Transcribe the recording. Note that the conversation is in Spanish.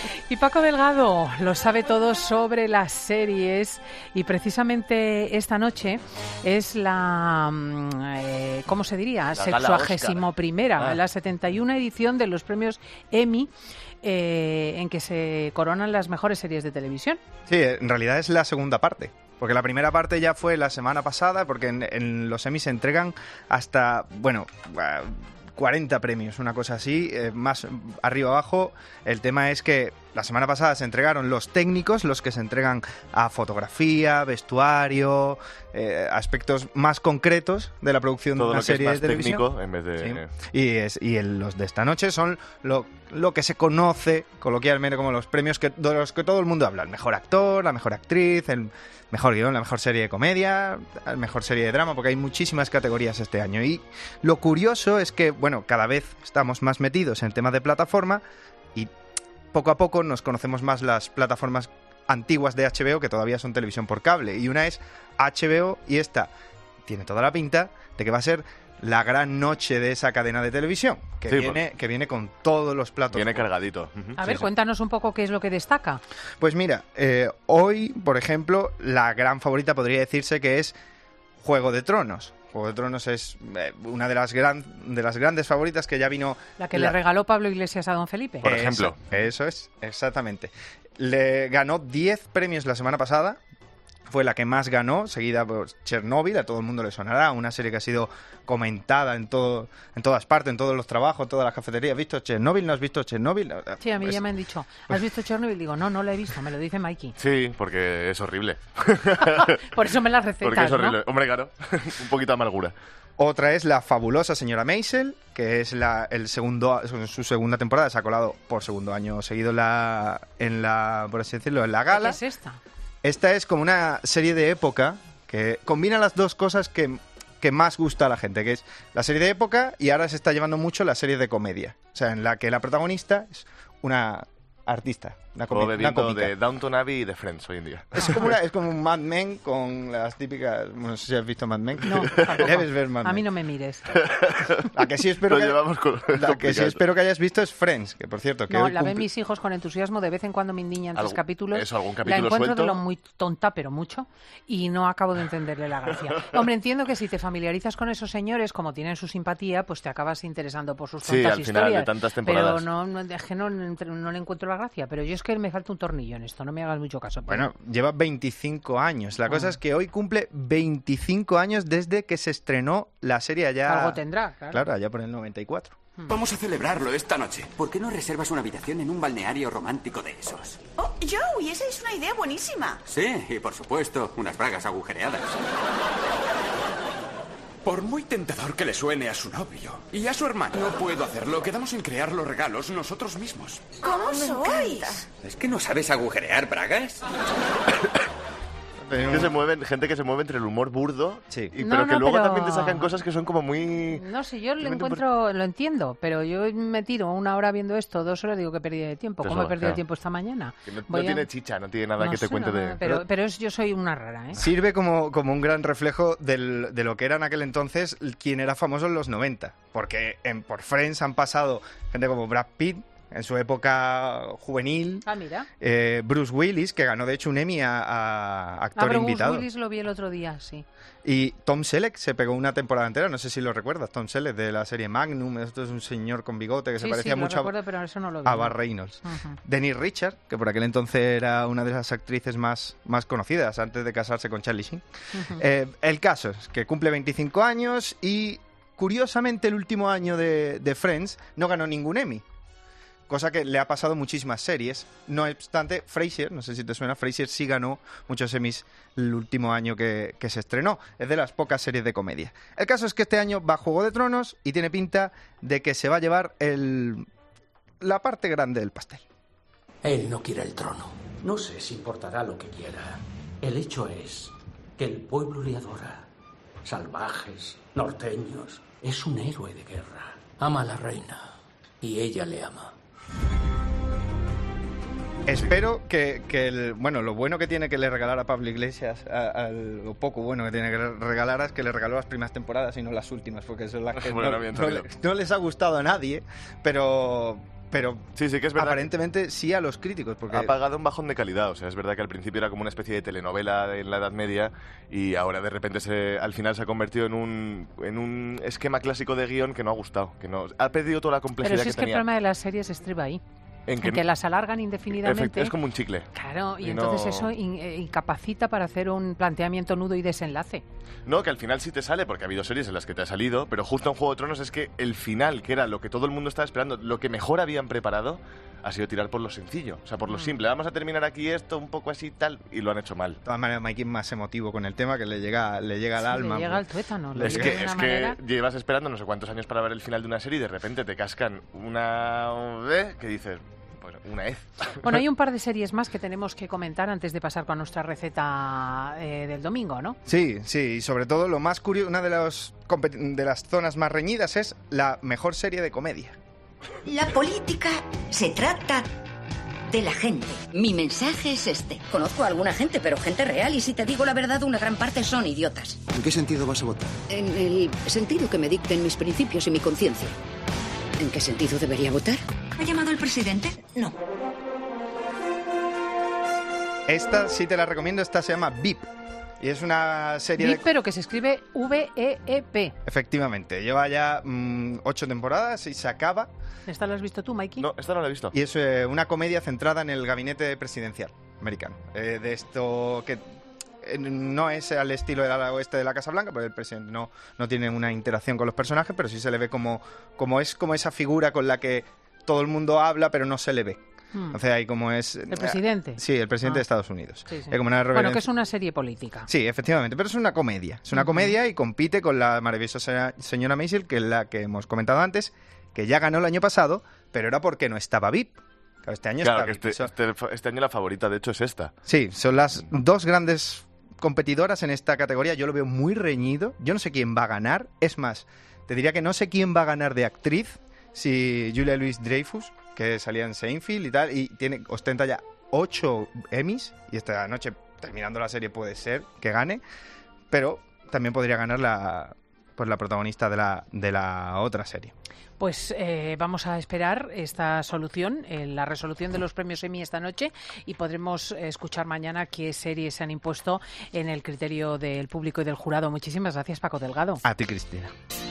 Y Paco Delgado lo sabe todo sobre las series y precisamente esta noche es la, ¿cómo se diría? 61ª, la 71 edición de los premios Emmy, en que se coronan las mejores series de televisión. Sí, en realidad es la segunda parte. Porque la primera parte ya fue la semana pasada, porque en los Emmy se entregan hasta, 40 premios, una cosa así, más arriba abajo. El tema es que la semana pasada se entregaron los técnicos, los que se entregan a fotografía, vestuario, aspectos más concretos de la producción de una serie de televisión. Todo lo que es más técnico en vez de... Sí. Los de esta noche son lo que se conoce coloquialmente como los premios de los que todo el mundo habla. El mejor actor, la mejor actriz, el mejor guión, la mejor serie de comedia, la mejor serie de drama, porque hay muchísimas categorías este año. Y lo curioso es que, cada vez estamos más metidos en temas de plataforma y poco a poco nos conocemos más las plataformas antiguas de HBO, que todavía son televisión por cable. Y una es HBO, y esta tiene toda la pinta de que va a ser la gran noche de esa cadena de televisión, que viene con todos los platos. Viene cargadito. A ver, cuéntanos un poco qué es lo que destaca. Pues mira, hoy, por ejemplo, la gran favorita podría decirse que es Juego de Tronos. Juego de Tronos es una de las grandes favoritas, que ya vino... La que le regaló Pablo Iglesias a Don Felipe. Por ejemplo. Eso es, exactamente. Le ganó 10 premios la semana pasada. Fue la que más ganó, seguida por Chernobyl. A todo el mundo le sonará, una serie que ha sido comentada en todas partes, en todos los trabajos, en todas las cafeterías. ¿Has visto Chernobyl? ¿No has visto Chernobyl? Sí, a mí ya me han dicho, ¿has visto Chernobyl? Digo, no la he visto, me lo dice Mikey. Sí, porque es horrible. Por eso me las recetas, porque es horrible. ¿no? Hombre, claro, un poquito de amargura. Otra es La fabulosa señora Maisel, que es su segunda temporada. Se ha colado por segundo año seguido por así decirlo, en la gala. ¿Qué es esta? Esta es como una serie de época que combina las dos cosas que más gusta a la gente, que es la serie de época, y ahora se está llevando mucho la serie de comedia. O sea, en la que la protagonista es una artista, una cómica. De Downton Abbey y de Friends hoy en día. Es como un Mad Men con las típicas... No sé si has visto Mad Men. No, tampoco. Debes ver Mad Men. A mí no me mires. La que sí espero que hayas visto es Friends, que por cierto... Que la ven mis hijos con entusiasmo, de vez en cuando me indiñan 3 capítulos. ¿Algún capítulo la encuentro suelto? de lo muy tonta, pero mucho, y no acabo de entenderle la gracia. Hombre, entiendo que si te familiarizas con esos señores, como tienen su simpatía, pues te acabas interesando por sus tontas al historias. final de tantas temporadas. Pero es que no le encuentro la gracia. Pero yo es que me falta un tornillo en esto, no me hagas mucho caso. Bueno, lleva 25 años. La cosa es que hoy cumple 25 años desde que se estrenó la serie allá... Algo tendrá, claro. Claro, allá por el 94. Vamos a celebrarlo esta noche. ¿Por qué no reservas una habitación en un balneario romántico de esos? Oh, Joey, esa es una idea buenísima. Sí, y por supuesto, unas bragas agujereadas. Por muy tentador que le suene a su novio y a su hermano, no puedo hacerlo. Quedamos en crear los regalos nosotros mismos. ¿Cómo sois? ¿Es que no sabes agujerear bragas? Gente que se mueve entre el humor burdo, sí. Pero que luego también te sacan cosas que son como muy... No sé, yo lo entiendo, pero yo me tiro 1 hora viendo esto, 2 horas, digo que perdí de tiempo. ¿Cómo he perdido tiempo esta mañana? No tiene chicha, no tiene nada que te cuente de... Pero yo soy una rara, ¿eh? Sirve como un gran reflejo de lo que era en aquel entonces quien era famoso en los 90. Porque por Friends han pasado gente como Brad Pitt, en su época juvenil. Ah, mira. Bruce Willis, que ganó de hecho un Emmy a actor invitado. Bruce Willis lo vi el otro día, sí. Y Tom Selleck se pegó una temporada entera, no sé si lo recuerdas, Tom Selleck, de la serie Magnum. Esto es un señor con bigote que se parecía mucho pero eso no lo vi, a Bar Reynolds. Denise Richards, que por aquel entonces era una de las actrices más conocidas antes de casarse con Charlie Sheen. El caso es que cumple 25 años y, curiosamente, el último año de Friends no ganó ningún Emmy. Cosa que le ha pasado a muchísimas series. No obstante, Frasier, no sé si te suena, Frasier sí ganó muchos Emmys el último año que se estrenó. Es de las pocas series de comedia. El caso es que este año va Juego de Tronos y tiene pinta de que se va a llevar la parte grande del pastel. Él no quiere el trono. No sé si importará lo que quiera. El hecho es que el pueblo le adora. Salvajes, norteños. Es un héroe de guerra. Ama a la reina y ella le ama. Espero que lo bueno que tiene que le regalar a Pablo Iglesias, lo poco bueno que tiene que regalar es que le regaló las primeras temporadas y no las últimas, porque son las que no les ha gustado a nadie, pero pero sí que es verdad, aparentemente sí a los críticos. Porque ha pagado un bajón de calidad. O sea, es verdad que al principio era como una especie de telenovela en la Edad Media y ahora de repente al final se ha convertido en un esquema clásico de guión que no ha gustado, que no ha perdido toda la complejidad que tenía. Pero si es que el problema de las series estriba ahí. En que las alargan indefinidamente. Es como un chicle. Claro, y entonces eso incapacita para hacer un planteamiento, nudo y desenlace. No, que al final sí te sale, porque ha habido series en las que te ha salido, pero justo en Juego de Tronos es que el final, que era lo que todo el mundo estaba esperando, lo que mejor habían preparado, ha sido tirar por lo sencillo, o sea, por lo simple. Vamos a terminar aquí esto, un poco así tal, y lo han hecho mal. De todas maneras, Mikey es más emotivo con el tema, que le llega al alma. Le llega al tuétano. Es que llevas esperando no sé cuántos años para ver el final de una serie y de repente te cascan una... que dices... una vez. Bueno, hay un par de series más que tenemos que comentar antes de pasar con nuestra receta del domingo, ¿no? Sí, y sobre todo lo más curioso, una de las zonas más reñidas es la mejor serie de comedia. La política se trata de la gente. Mi mensaje es este. Conozco a alguna gente, pero gente real, y si te digo la verdad, una gran parte son idiotas. ¿En qué sentido vas a votar? En el sentido que me dicten mis principios y mi conciencia. ¿En qué sentido debería votar? ¿Ha llamado el presidente? No. Esta sí te la recomiendo, esta se llama VIP. Y es una serie VIP, pero que se escribe V-E-E-P. Efectivamente, lleva ya 8 temporadas y se acaba. ¿Esta la has visto tú, Mikey? No, esta no la he visto. Y es una comedia centrada en el gabinete presidencial americano. De esto que... no es al estilo del ala oeste de la Casa Blanca, porque el presidente no tiene una interacción con los personajes, pero sí se le ve como esa figura con la que todo el mundo habla, pero no se le ve. O sea, ahí como es... ¿El presidente? Sí, el presidente de Estados Unidos. Sí. Como una bueno, que es una serie política. Sí, efectivamente, pero es una comedia. Es una comedia y compite con la maravillosa señora Maisel, que es la que hemos comentado antes, que ya ganó el año pasado, pero era porque no estaba VIP. Claro, este año está VIP. Este año la favorita, de hecho, es esta. Sí, son las dos grandes competidoras en esta categoría. Yo lo veo muy reñido. Yo no sé quién va a ganar. Es más, te diría que no sé quién va a ganar de actriz, si Julia Louis-Dreyfus, que salía en Seinfeld y tal, y ostenta ya 8 Emmys, y esta noche, terminando la serie, puede ser que gane, pero también podría ganar la protagonista de la otra serie. Pues vamos a esperar esta solución, la resolución de los premios Emmy esta noche, y podremos escuchar mañana qué series se han impuesto en el criterio del público y del jurado. Muchísimas gracias, Paco Delgado. A ti, Cristina.